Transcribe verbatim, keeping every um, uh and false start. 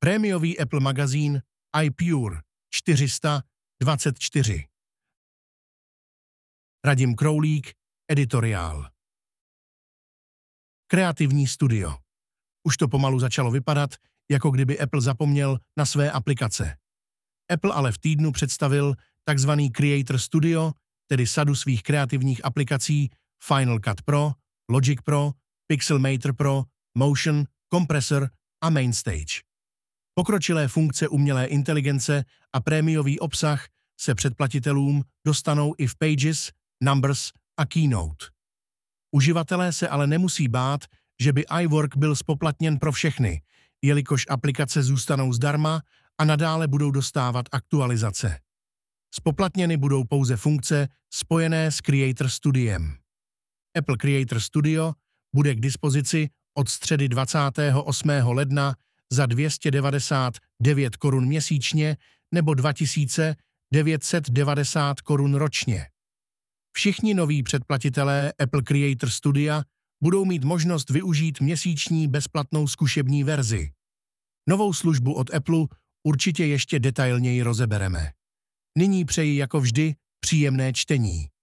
Prémiový Apple magazín iPure čtyři sta dvacet čtyři. Radim Kroulík, editoriál. Kreativní studio. Už to pomalu začalo vypadat, jako kdyby Apple zapomněl na své aplikace. Apple ale v týdnu představil takzvaný Creator Studio, tedy sadu svých kreativních aplikací Final Cut Pro, Logic Pro, Pixelmator Pro, Motion, Compressor a Mainstage. Pokročilé funkce umělé inteligence a prémiový obsah se předplatitelům dostanou i v Pages, Numbers a Keynote. Uživatelé se ale nemusí bát, že by iWork byl spoplatněn pro všechny, jelikož aplikace zůstanou zdarma a nadále budou dostávat aktualizace. Spoplatněny budou pouze funkce spojené s Creator Studiem. Apple Creator Studio bude k dispozici od středy dvacátého osmého ledna za dvě stě devadesát devět korun měsíčně nebo dva tisíce devět set devadesát korun ročně. Všichni noví předplatitelé Apple Creator Studia budou mít možnost využít měsíční bezplatnou zkušební verzi. Novou službu od Apple určitě ještě detailněji rozebereme. Nyní přeji jako vždy příjemné čtení.